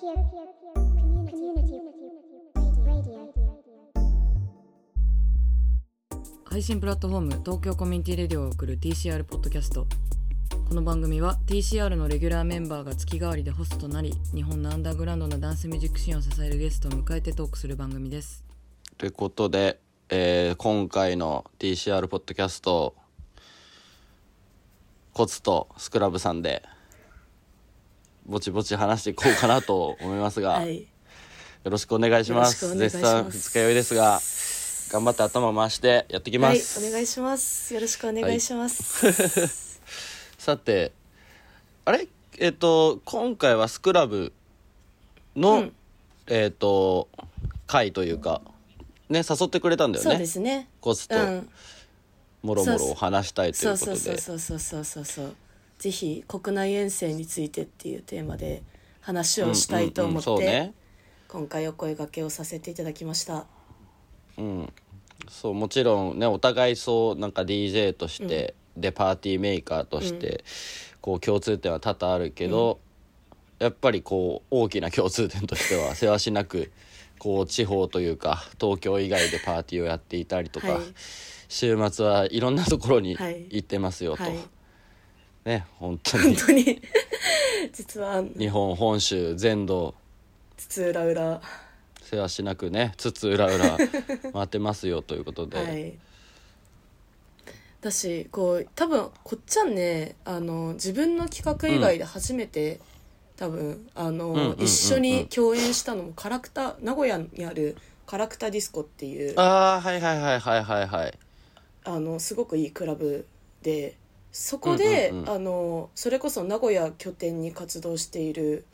配信プラットフォーム東京コミュニティレディオを送る TCR ポッドキャスト。この番組は TCR のレギュラーメンバーが月替わりでホストとなり、日本のアンダーグラウンドのダンスミュージックシーンを支えるゲストを迎えてトークする番組です。 ということで、今回の TCR ポッドキャスト、コツとスクラブさんでぼちぼち話していこうかなと思いますが、 はい、 よろしくお願いします。絶賛二日酔いですが頑張って頭回してやってきます。 はい、お願いします。よろしくお願いします、はい、 さて、あれ今回はスクラブの、会というかね、誘ってくれたんだよね。 そうですね。 コツともろもろを話したいということで、 そうぜひ国内遠征についてっていうテーマで話をしたいと思って、ね、今回お声掛けをさせていただきました。 そうもちろんね、お互いそうなんか DJ として、でパーティーメーカーとして、こう共通点は多々あるけど、やっぱりこう大きな共通点としてはせわしなくこう地方というか東京以外でパーティーをやっていたりとか、週末はいろんなところに行ってますよと、ね、本当に実は日本本州全土津々浦々 せわしなくね、津々浦々回ってますよということで、 だしこう多分こっちゃんね、自分の企画以外で初めて、多分一緒に共演したのもカラクタ、名古屋にあるカラクタディスコっていう、すごくいいクラブで、そこで、それこそ名古屋拠点に活動している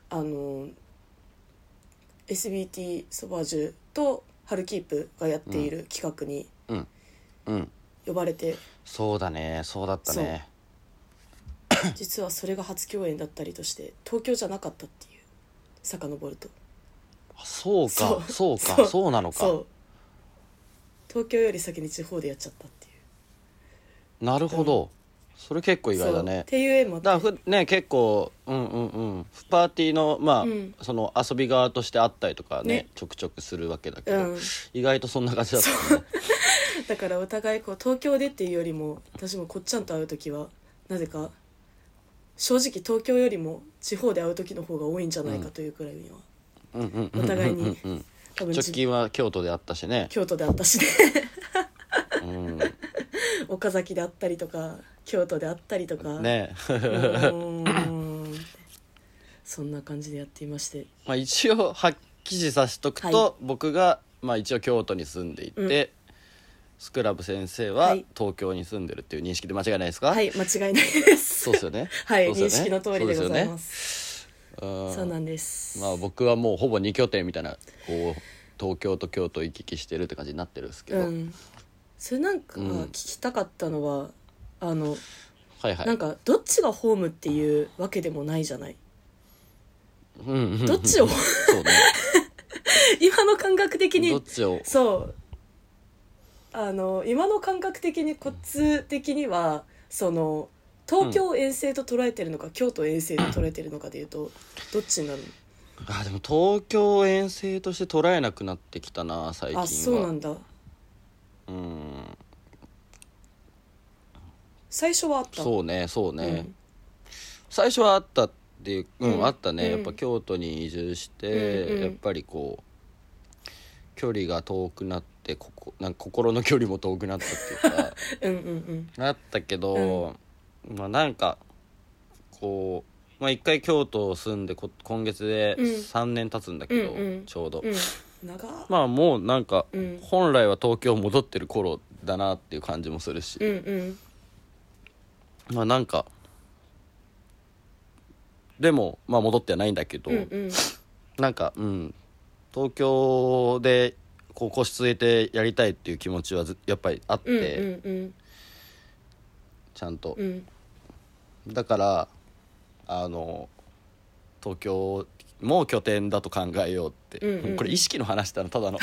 SBT ソバージュとハルキープがやっている企画に呼ばれて、 そうだね、そうだったね。 実はそれが初共演だったりとして東京じゃなかったっていう、遡るとそうなのか。そう東京より先に地方でやっちゃったっていう。 なるほど、それ結構意外だね。 っていう絵もだからね、結構パーティーのその遊び側としてあったりとかねちょくちょくするわけだけど、意外とそんな感じだったね。 だからお互いこう東京でっていうよりも、私もこっちゃんと会う時はなぜか正直東京よりも地方で会う時の方が多いんじゃないかというくらいには、お互いに多分直近は京都であったしね。 岡崎であったりとか京都であったりとかねそんな感じでやっていまして、 一応はっきりさせとくと、僕が一応京都に住んでいて、スクラブ先生は東京に住んでるっていう認識で間違いないですか？ はい、間違いないです。 そうですよね。 はい、認識の通りでございます。そうなんです。 僕はもうほぼ2拠点みたいな、こう東京と京都行き来してるって感じになってるんですけど、 それなんか聞きたかったのは、なんかどっちがホームっていうわけでもないじゃない。どっちをそうね今の感覚的にどっちを今の感覚的にこっち的にはその東京遠征と捉えてるのか、京都遠征と捉えてるのかでいうとどっちになるの？ でも東京遠征として捉えなくなってきたな最近は。 そうなんだ。最初はあった。 そうね、最初はあったっていう、あったね。やっぱ京都に移住して、やっぱりこう距離が遠くなって、なんか心の距離も遠くなったっていうかあったけど、なんかこう一回京都を住んで今月で3年経つんだけど、ちょうど、もうなんか、本来は東京戻ってる頃だなっていう感じもするし、なんかでも戻ってはないんだけど、なんか東京でこう腰据えてやりたいっていう気持ちはやっぱりあって、ちゃんと、だから東京も拠点だと考えようって、これ意識の話だなただの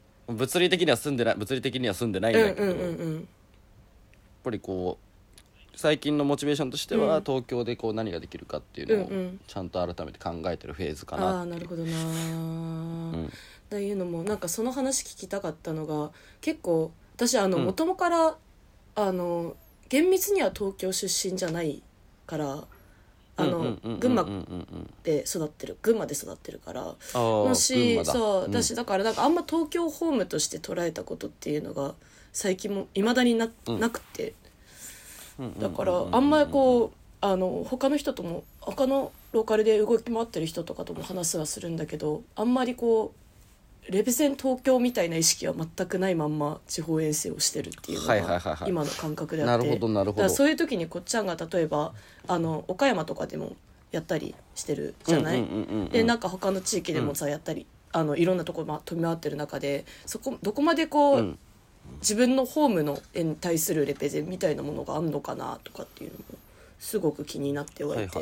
物理的には住んでないんだけど、やっぱりこう最近のモチベーションとしては、 うん東京でこう何ができるかっていうのをうんうんちゃんと改めて考えてるフェーズかあなあなるほどな、 うんっていうのもなんかその話聞きたかったのが結構私ん元々から厳密には東京出身じゃないから群馬で育ってるからもしそう私だからなんかあんま東京ホームとして捉えたことっていうのが最近もいまだになくてだからあんまりこう他の人とも他のローカルで動き回ってる人とかとも話はするんだけどあんまりこうレペゼン東京みたいな意識は全くないまんま地方遠征をしてるっていうのが今の感覚であって、だからそういう時にこっちゃんが例えば岡山とかでもやったりしてるじゃない。でなんか他の地域でもさやったりいろんなとこ飛び回ってる中でどこまでこう、自分のホームのに対するレペゼンみたいなものがあんのかなとかっていうのもすごく気になってはいて。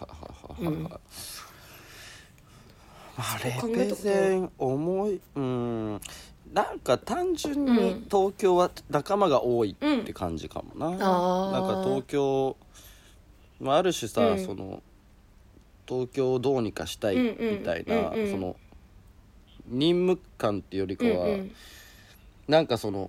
レペゼンなんか単純に東京は仲間が多いって感じかもな、なんか東京、ある種さ、その東京をどうにかしたいみたいな、その任務感っていうよりかは、なんかその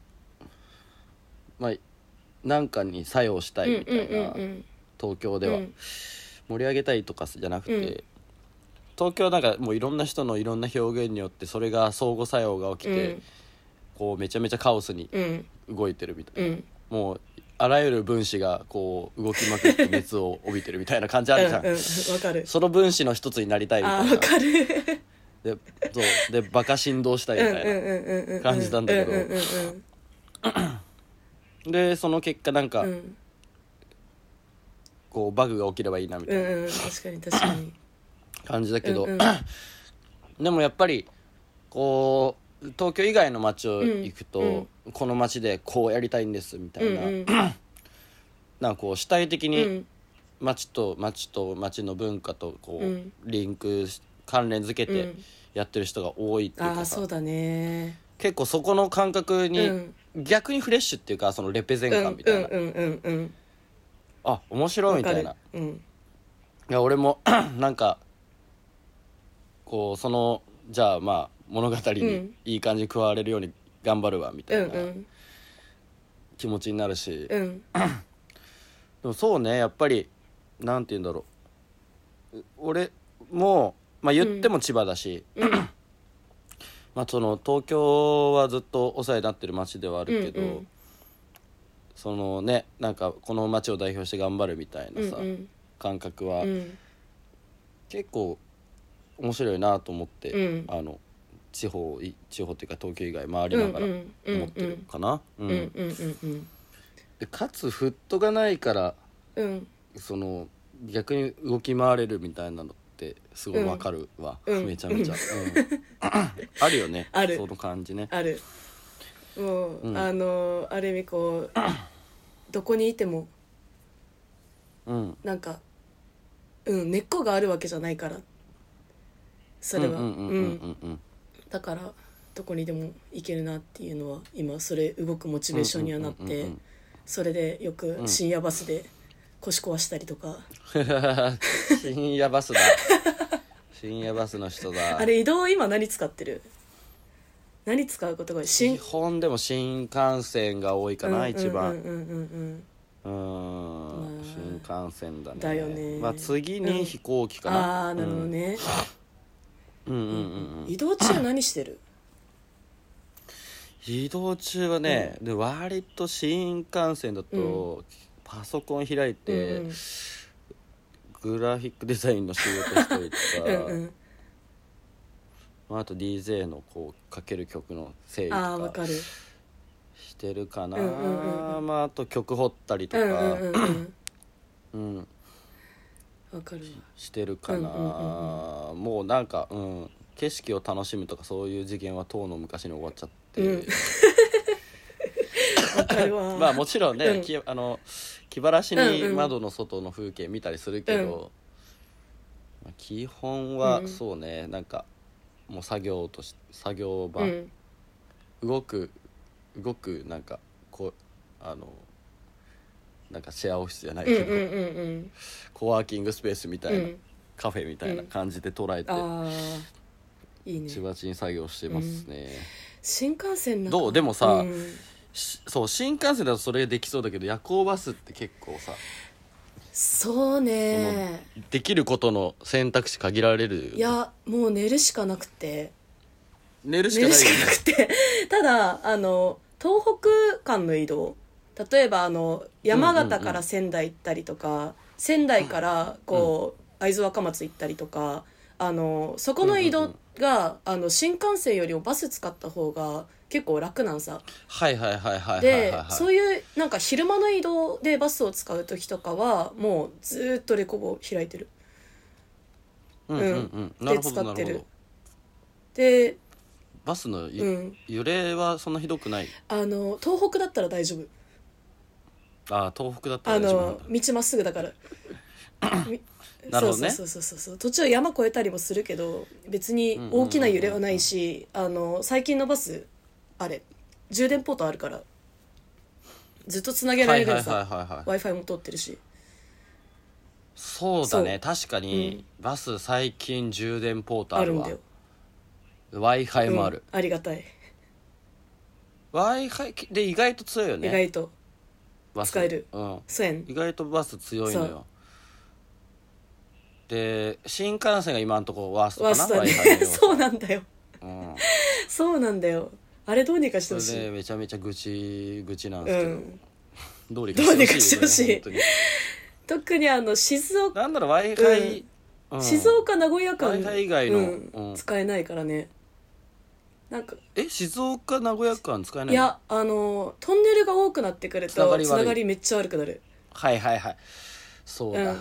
なんかに作用したいみたいな、東京では盛り上げたいとかじゃなくて、東京はなんかもういろんな人のいろんな表現によってそれが相互作用が起きて、こうめちゃめちゃカオスに動いてるみたいな、もうあらゆる分子がこう動きまくって熱を帯びてるみたいな感じあるじゃん。 わかる。 その分子の一つになりたいみたいな。 わかる。 でバカ振動したいみたいな感じなんだけど、でその結果なんか、こうバグが起きればいいなみたいな、 確かに確かに感じだけど、でもやっぱりこう東京以外の街を行くと、この街でこうやりたいんですみたいな、なんかこう主体的に街と街の文化とこう、リンク関連づけてやってる人が多いっていうかさ、 そうだね、 結構そこの感覚に、逆にフレッシュっていうかそのレペゼン感みたいな、あ面白いみたいな、いや俺もなんかこうそのじゃあまあ物語にいい感じに加われるように頑張るわみたいな気持ちになるし、でもそうねやっぱりなんて言うんだろう、俺もまあ言っても千葉だし、まあその東京はずっとお世話になってる街ではあるけど、そのねなんかこの街を代表して頑張るみたいなさ、感覚は、結構面白いなと思って、地方っていうか東京以外回りながら思ってるかな。でかつフットがないから、その逆に動き回れるみたいなのってすごいわかるわ、めちゃめちゃ、あるよねあるその感じね。 あるもう、ある意味こうどこにいても、なんか根っこがあるわけじゃないからそれはだからどこにでも行けるなっていうのは今それ動くモチベーションにはなって、それでよく深夜バスで腰壊したりとか、 深夜バスだ深夜バスの人だ。 あれ移動今何使ってる？何使うことが基本でも新幹線が多いかな、一番新幹線だね。 だよね。 まあ次に飛行機かな。 ああなるほどね。移動中何してる？ 移動中はね、で割と新幹線だと、パソコン開いて、グラフィックデザインの仕事したりとかあと DJ のこうかける曲の整理とかしてるかな。まああと曲掘ったりとかわかるしてるかな。もうなんか景色を楽しむとかそういう次元はとうの昔に終わっちゃって、 わかるわまあもちろんね、気晴らしに窓の外の風景見たりするけど、基本はそうね、なんかもう作業場、動くなんかこうなんかシェアオフィスじゃないうんけど、 うんうんうんコワーキングスペースみたいな、 うんカフェみたいな感じで捉えて、 ああいいね。 ちばちに作業してますね、 新幹線なんかどうでもさ、 うんそう新幹線だとそれできそうだけど、夜行バスって結構さ、 そうね。 できることの選択肢限られるよね。 いやもう寝るしかなくて寝るしかないよね。 ただ東北間の移動、例えば山形から仙台行ったりとか、仙台からこう、会津若松行ったりとか、そこの移動が、新幹線よりもバス使った方が結構楽なんさ。 はいはいはいはいはいはい、 ではい、 そういうなんか昼間の移動でバスを使う時とかはもうずーっとレコボ開いてる。 うんうんうん、なるほどで使ってるなるほど。 でバスの揺れはそんなひどくない？ 東北だったら大丈夫。 ああ東北だったら大丈夫なんだ。 道まっすぐだからなるほどね。 そうそうそうそう、途中山越えたりもするけど別に大きな揺れはないし、最近のバスあれ充電ポートあるからずっとつなげられるんさ、 はいはいはいはいはい Wi-Fi も通ってるし。 そうだね、 そう確かに、バス最近充電ポートあるわ。 あるんだよ。 Wi-Fi もある、 ありがたい。 Wi-Fi で意外と強いよね。 意外とバス使える。 うんそうやん。 意外とバス強いのそよ。で新幹線が今のところワーストかな、 ワーストだ Wi-Fi のね要素そうなんだようんそうなんだよ。あれどうにかしてほしい。 それでめちゃめちゃ愚痴なんですけど、どうにかどうにかしてほしいよね本特に静当に。 岡、 なんだろう Wi-Fi、 静岡名古屋間 Wi-Fi 以外の使えないからね。なんか静岡名古屋間使えないの？ いやトンネルが多くなってくるとつながりめっちゃ悪くなる。 はいはいはいそうだ、いや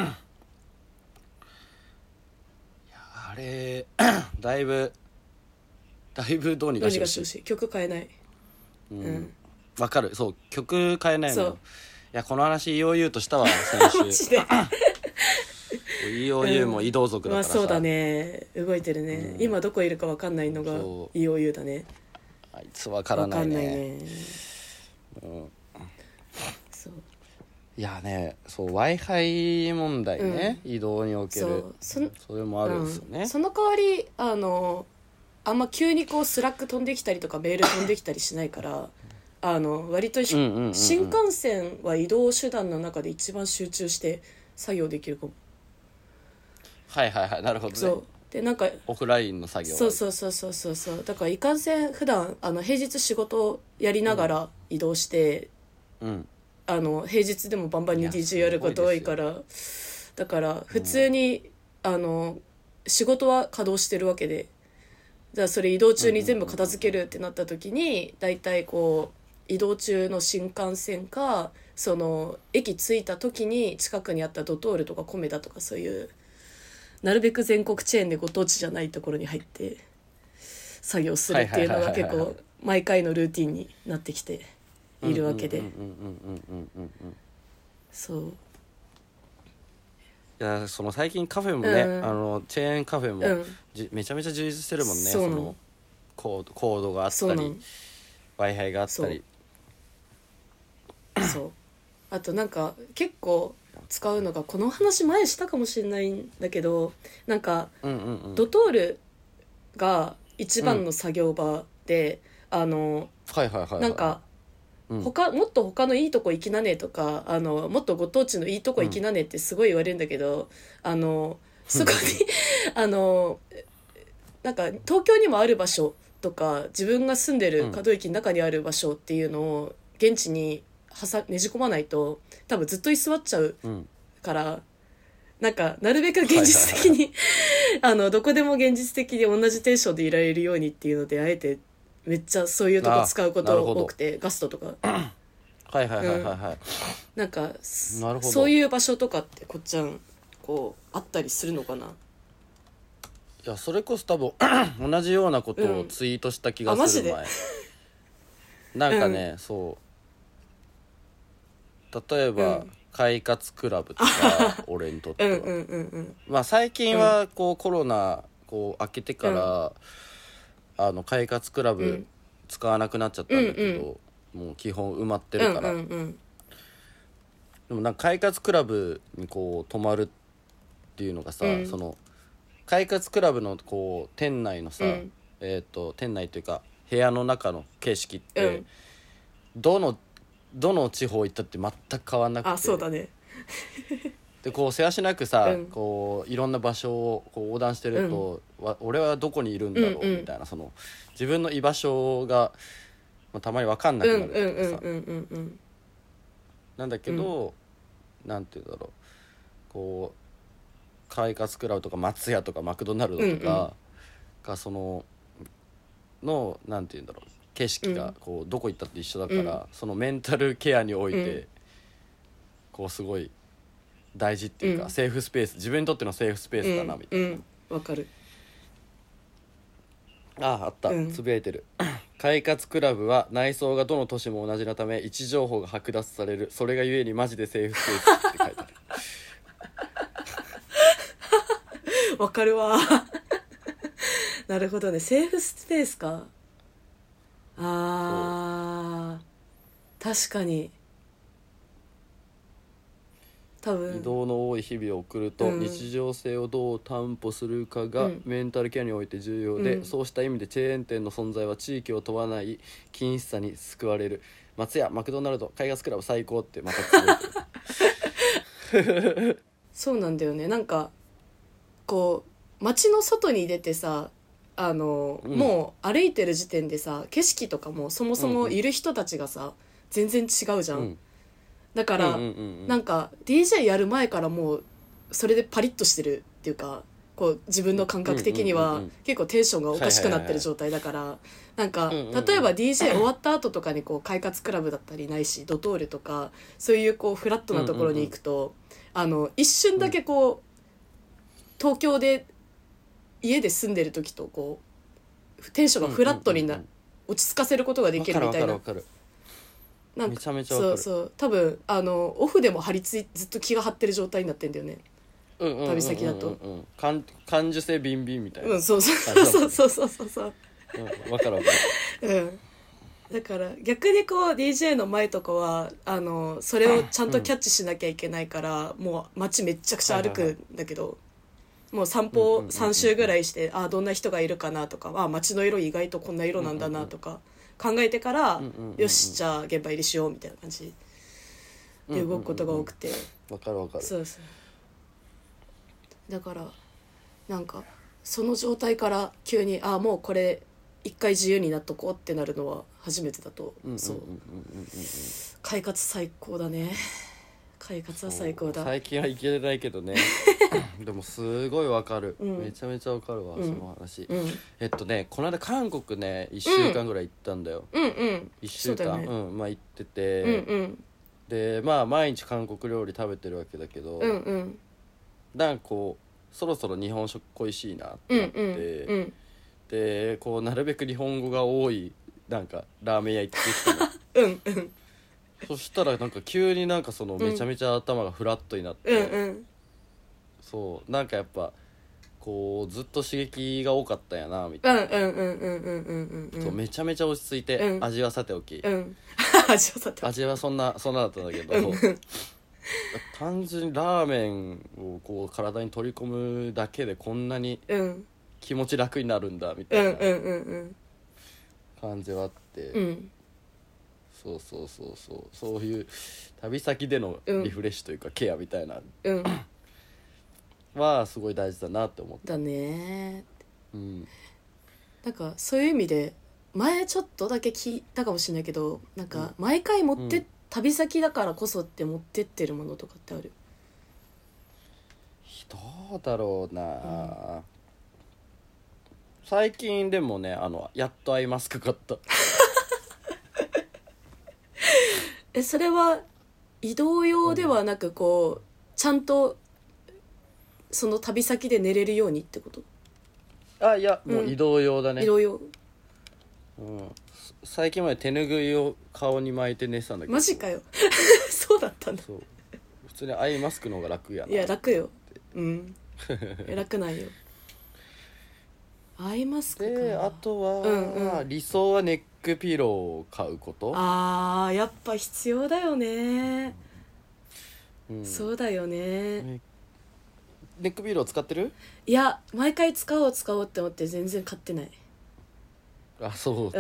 あれだいぶどうにどうかしてほしい。 にかしてほしい。曲変えない。 わかる。そう曲変えないのよ。 そういやこの話 EOU としたわ先マジで週EOU も移動族だからさ、 まあそうだね、動いてるね、今どこいるか分かんないのがそう EOU だね。 あいつわから分かんないないね。 ね、そういやねそう Wi-Fi 問題ね、移動におけるそれもあるんですよね、 その代わりあんま急にこうスラック飛んできたりとかメール飛んできたりしないから割と新幹線は移動手段の中で一番集中して作業できるかも。 はいはいはいなるほどね。 そうでなんかオフラインの作業そうだからいかんせん普段平日仕事をやりながら移動して、平日でもバンバンに DJ やること多いからだから普通に、仕事は稼働してるわけで、じゃあそれ移動中に全部片付けるってなった時にだいたいこう移動中の新幹線かその駅着いた時に近くにあったドトールとかコメダとかそういうなるべく全国チェーンでご当地じゃないところに入って作業するっていうのが結構毎回のルーティンになってきているわけで、そういやその最近カフェもね、チェーンカフェも、めちゃめちゃ充実してるもんね。 そうなのそのコードがあったり Wi-Fi があったりそうあとなんか結構使うのがこの話前したかもしれないんだけどなんか、ドトールが一番の作業場で、なんかもっと他のいいとこ行きなねとかもっとご当地のいいとこ行きなねってすごい言われるんだけど、そこになんか東京にもある場所とか自分が住んでる可動域の中にある場所っていうのを現地にねじ込まないと多分ずっと居座っちゃうから、なんかなるべく現実的にどこでも現実的に同じテンションでいられるようにっていうのであえてめっちゃそういうとこ使うこと多くてガストとかなんかそういう場所とかってこっちゃんこうあったりするのかな。 いやそれこそ多分同じようなことをツイートした気がする前、なんかね、そう例えば、快活クラブとか俺にとってはまあ最近はこう、コロナこう明けてから、快活クラブ使わなくなっちゃったんだけど、もう基本埋まってるから、 でもなんか快活クラブにこう泊まるっていうのがさ、その快活クラブのこう店内のさ、店内というか部屋の中の景色って、どの地方行ったって全く変わんなくて、 あ、そうだね。 でこうせわしなくさ、こういろんな場所をこう横断してると、俺はどこにいるんだろうみたいな、その自分の居場所が、まあ、たまに分かんなくなるっていうかさ、なんだけど、なんていうんだろう、こう快活クラブとか松屋とかマクドナルドとかがそのなんていうんだろう、景色がこうどこ行ったって一緒だから、そのメンタルケアにおいて、こうすごい大事っていうか、セーフスペース、自分にとってのセーフスペースだなみたいな。 わかる。 あった、つぶやいてる。快活クラブは内装がどの都市も同じなため位置情報が剥奪される、それがゆえにマジでセーフスペースって書いてある。わかるわ。なるほどね、セーフスペースか。確かに。多分移動の多い日々を送ると、日常性をどう担保するかがメンタルケアにおいて重要で、そうした意味でチェーン店の存在は地域を問わない均一さに救われる。松屋、マクドナルド、快活クラブ最高ってまたつぶやいてる。 そうなんだよね。なんかこう街の外に出てさ、もう歩いてる時点でさ、景色とかもそもそもいる人たちがさ、全然違うじゃん。だから、なんか DJ やる前からもうそれでパリッとしてるっていうか、こう自分の感覚的には結構テンションがおかしくなってる状態だから、なんか例えば DJ 終わった後とかにこう快活クラブだったりないしドトールとかそういうこうフラットなところに行くと、一瞬だけこう東京で家で住んでる時とこうテンションがフラットに落ち着かせることができるみたいな。なんかめちゃめちゃわかる。 そう多分オフでもずっと気が張ってる状態になってんだよね、旅先だと。 感受性ビンビンみたいな。 そうそうわかるわかる。 だから逆にこう DJ の前とかはそれをちゃんとキャッチしなきゃいけないから、もう街めっちゃくちゃ歩くんだけど、もう散歩3周ぐらいして、どんな人がいるかなとか、街の色意外とこんな色なんだなとか考えてから、よしじゃあ現場入りしようみたいな感じで動くことが多くて。 わかるわかる。 そうだからなんかその状態から急にもうこれ一回自由になっとこうってなるのは初めてだと。快活最高だね。快活は最高だ。 最近は行けないけどね。でもすごいわかる、めちゃめちゃわかるわ、その話。この間韓国ね1週間ぐらい行ったんだよ。1週間、まあ行ってて、でまあ毎日韓国料理食べてるわけだけど、なんかこうそろそろ日本食恋しいなってなって、でこうなるべく日本語が多いなんかラーメン屋行ってきたの。そしたらなんか急になんかそのめちゃめちゃ頭がフラットになって、そうなんかやっぱこうずっと刺激が多かったんやなみたいな。そうめちゃめちゃ落ち着いて、味はさておき、味はそんなだったんだけど、単純にラーメンをこう体に取り込むだけでこんなに気持ち楽になるんだみたいな感じはあって、そういう旅先でのリフレッシュというかケアみたいな、はすごい大事だなって思った。 だね。なんかそういう意味で前ちょっとだけ聞いたかもしれないけど、なんか毎回旅先だからこそって持ってってるものとかってある？ どうだろうな、最近でもねやっとアイマスク買った。 それは移動用ではなくこうちゃんとその旅先で寝れるようにってこと？ いやもう移動用だね、 移動用。 最近まで手ぬぐいを顔に巻いて寝てたんだけど。 マジかよ。そうだったんだ。 そう普通にアイマスクの方が楽やな。 いや楽よ。楽ないよ。アイマスクか。 であとは、理想はネックピローを買うこと。 やっぱ必要だよね。 そうだよね。 ネックピロー使ってる？ いや毎回使おうって思って全然買ってない。 あ、そうか。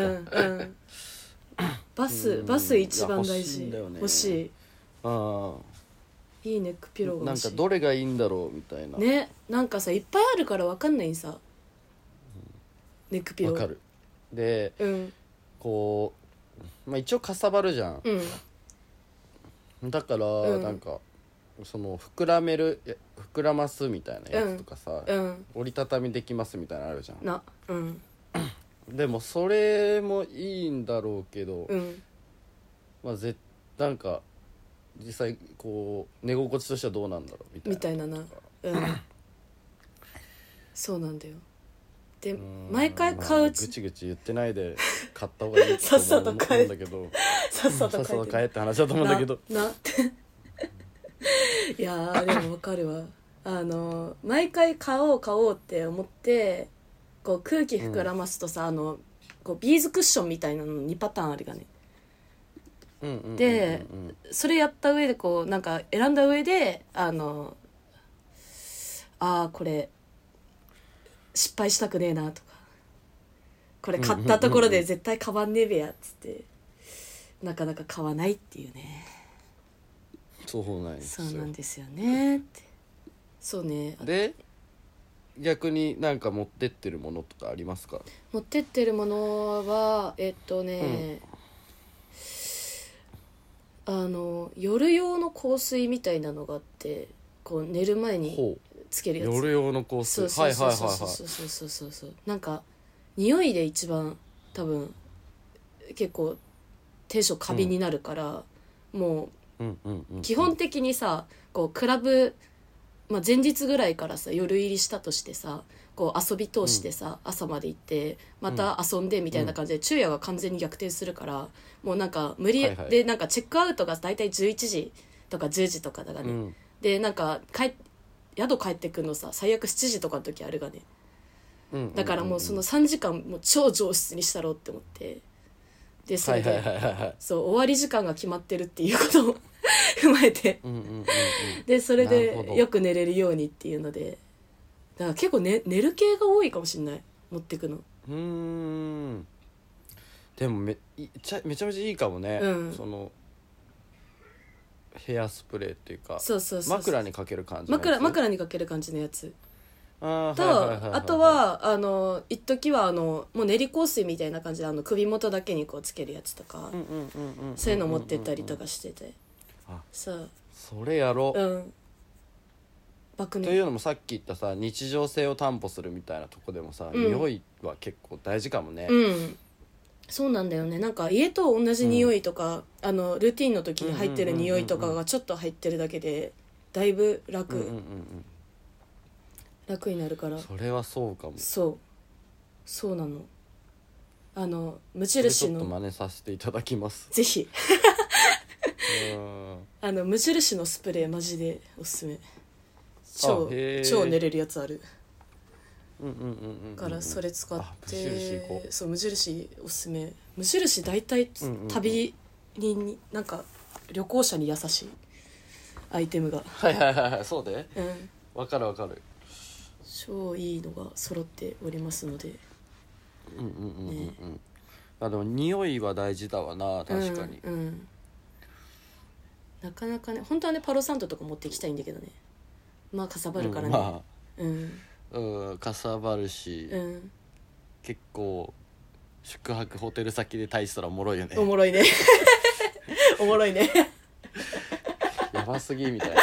バス一番大事。欲しい。 ああ、 いいネックピローが欲しい。 なんかどれがいいんだろうみたいなね。なんかさいっぱいあるから分かんないんさ、ネックピロー。 わかる。で、こう、まあ、一応かさばるじゃん、だから、なんかその膨らますみたいなやつとかさ、折りたたみできますみたいなのあるじゃんでもそれもいいんだろうけど、まあなんか実際こう寝心地としてはどうなんだろうみたいなな。 そうなんだよ。で毎回買う、 まあ、ぐちぐち言ってないで買った方がいいと思うんだけどさっさと買えって話だと思うんだけどなっていやでも分かるわ。毎回買おうって思ってこう空気膨らますとさ、こうビーズクッションみたいなの2パターンあるがね。でそれやった上でこうなんか選んだ上でこれ失敗したくねえなとか、これ買ったところで絶対買わんねえべやっつってなかなか買わないっていうね。 そうなんですよ。 そうなんですよねって。そうね。 で逆になんか持ってってるものとかありますか？ 持ってってるものは夜用の香水みたいなのがあって、こう寝る前につけるやつ。 夜用の香水。 そうそうなんか匂いで一番多分結構テンション過敏になるから、もう基本的にさこうクラブ、前日ぐらいからさ夜入りしたとしてさこう遊び通してさ、朝まで行ってまた遊んでみたいな感じで昼夜が完全に逆転するから、もうなんか無理、でなんかチェックアウトが大体11時とか10時とかだがね、でなんか宿帰ってくるのさ最悪7時とかの時あるがね、だからもうその3時間もう超上質にしたろうって思って、でそれでそう終わり時間が決まってるっていうことを踏まえてでそれでよく寝れるようにっていうので、だから結構、寝る系が多いかもしれない、持ってくの。 でもめちゃめちゃいいかもね、そのヘアスプレーっていうかそう枕にかける感じのやつ。 枕にかける感じのやつと、 あとは一時はもう練り香水みたいな感じで首元だけにこうつけるやつとか、そういうの持ってったりとかしてて、 それやろう。 というのもさっき言ったさ日常性を担保するみたいなとこでもさ、匂いは結構大事かもね。 そうなんだよね。なんか家と同じ匂いとか、ルーティンの時に入ってる匂いとかがちょっと入ってるだけでだいぶ楽になるから。 それはそうかも。 そうなの。無印のちょっと真似させていただきます。 ぜひ無印のスプレーマジでおすすめ。超寝れるやつあるからそれ使って、そう無印おすすめ。無印大体旅になんか旅行者に優しいアイテムがそうでわかる超いいのが揃っておりますので。 でも匂いは大事だわな、確かに。 なかなかね、本当はねパロサントとか持っていきたいんだけどね、まあかさばるからね。 かさばるし、結構宿泊ホテル先でタイしたらおもろいよね。 おもろいねやばすぎみたいな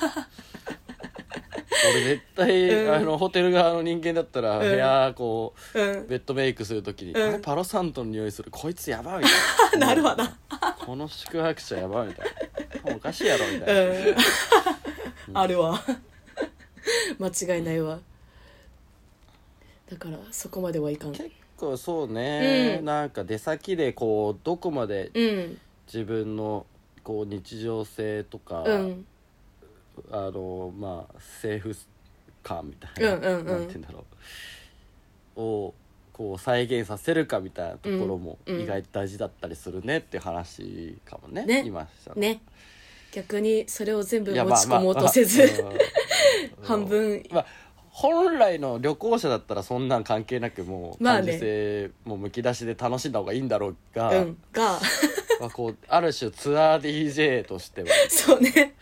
俺絶対、ホテル側の人間だったら部屋こう、ベッドメイクするときに、あれパロサントの匂いする、こいつやばいみたいななるわなこの宿泊者やばいみたいな、おかしいやろみたいな、あるわ間違いないわ。だからそこまではいかん。 結構そうね、なんか出先でこうどこまで自分のこう日常性とか、まあセーフ感みたいな、なんて言うんだろうをこう再現させるかみたいなところも意外と大事だったりするねっていう話かもね、今したのね。 逆にそれを全部いや持ち込もうとせず、 うん半分、 まあ本来の旅行者だったらそんなん関係なくもうまあね感受性もうむき出しで楽しんだ方がいいんだろうが、 がまあこうある種ツアー DJ としてはそうね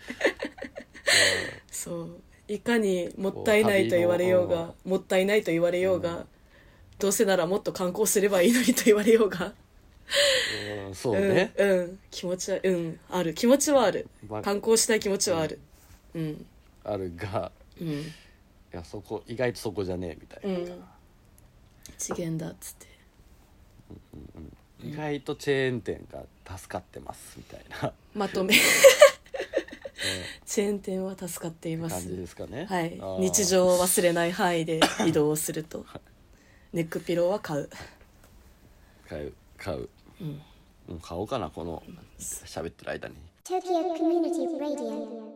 そういかにもったいないと言われようが、もったいないと言われようが、どうせならもっと観光すればいいのにと言われようが、 そうね、 気持ちはある、気持ちはある、 まあ観光したい気持ちはある、 あるが、いやそこ意外とそこじゃねえみたいな、 次元だっつって、 意外とチェーン店が助かってますみたいなまとめチェーン店は助かっています感じですかね。 はい、 あ日常を忘れない範囲で移動をするとネックピローは買う、 買う、もう買おうかなこの喋ってる間に。 Tokyo Community Radio